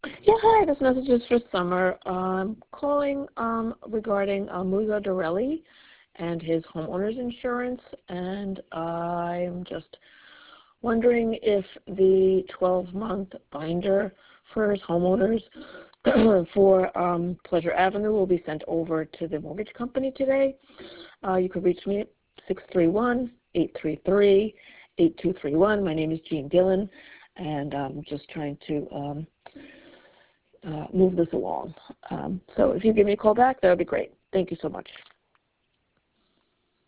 Yeah, hi, this message is for Summer. I'm calling regarding Musa Dorelli and his homeowner's insurance, and I'm just wondering if the 12-month binder for his homeowners for Pleasure Avenue will be sent over to the mortgage company today. You could reach me at 631-833-8231. My name is Jean Dillon, and I'm just trying to move this along. So if you give me a call back, that would be great. Thank you so much.